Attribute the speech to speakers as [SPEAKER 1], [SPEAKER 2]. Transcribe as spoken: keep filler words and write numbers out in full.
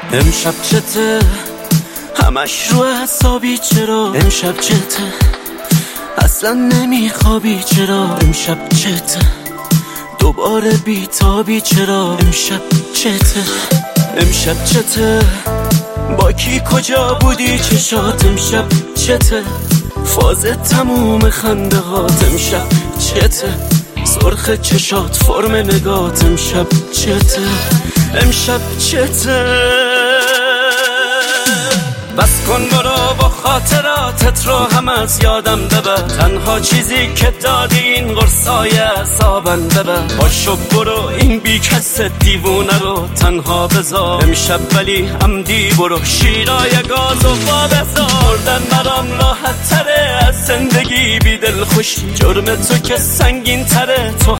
[SPEAKER 1] امشب چته همش رو حسابی، چرا امشب چته اصلا نمیخوابی، چرا امشب چته دوباره بیتابی، چرا امشب چته امشب چته با کی کجا بودی چشات، امشب چته فاز تموم خنده هات، امشب چته سرخ چشات فرم نگات، امشب چته امشب چته بس کن برو با خاطراتت رو هم از یادم ببر، تنها چیزی که دادی این قرصای اعصابم ببر، باشو برو این بی کس دیوونه رو تنها بذار، امشب ولی عمدی برو شیرای گاز و با بذاردن برام راحت تره از زندگی بی دل خوشی، جرم تو که سنگین تره، تو